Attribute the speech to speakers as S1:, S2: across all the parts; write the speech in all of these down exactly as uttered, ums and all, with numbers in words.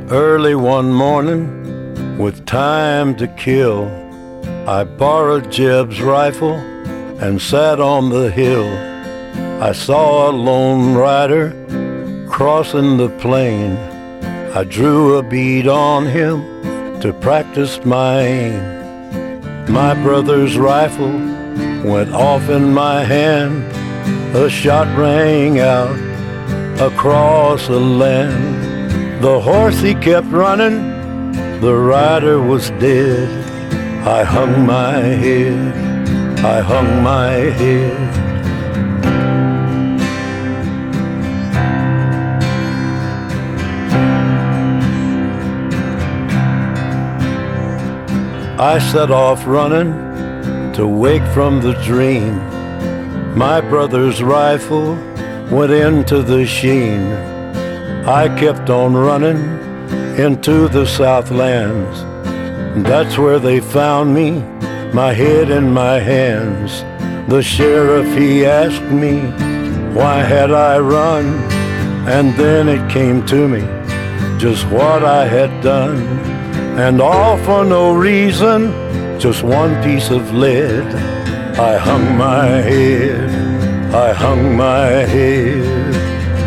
S1: Early one morning, with time to kill, I borrowed Jeb's rifle and sat on the hill. I saw a lone rider crossing the plain. I drew a bead on him to practice my aim. My brother's rifle went off in my hand. A shot rang out across the land. The horse he kept running, the rider was dead. I hung my head, I hung my head. I set off running to wake from the dream. My brother's rifle went into the sheen. I kept on running into the Southlands. That's where they found me, my head in my hands. The sheriff, he asked me, why had I run? And then it came to me, just what I had done. And all for no reason, just one piece of lead. I hung my head, I hung my head.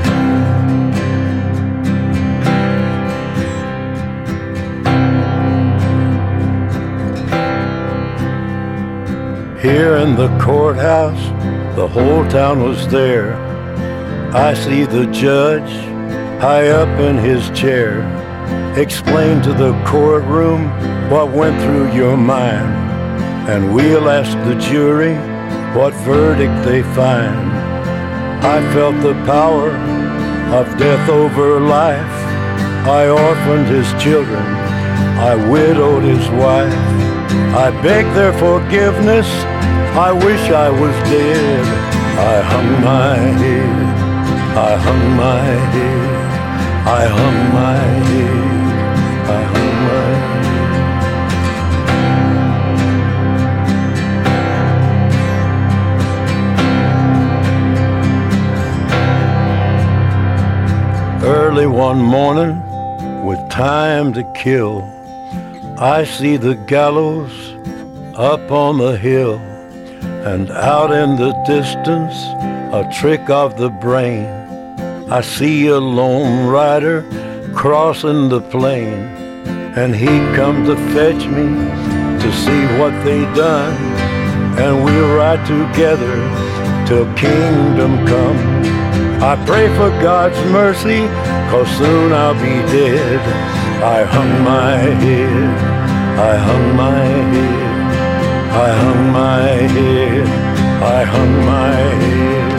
S1: Here in the courthouse, the whole town was there. I see the judge high up in his chair. Explain to the courtroom what went through your mind, and we'll ask the jury what verdict they find. I felt the power of death over life. I orphaned his children, I widowed his wife. I begged their forgiveness, I wish I was dead. I hung my head, I hung my head, I hung my head, I hung my head. Early one morning, with time to kill, I see the gallows up on the hill, and out in the distance, a trick of the brain. I see a lone rider crossing the plain, and he come to fetch me to see what they done, and we'll ride together till kingdom come. I pray for God's mercy, 'cause soon I'll be dead. I hung my head, I hung my head, I hung my head, I hung my head.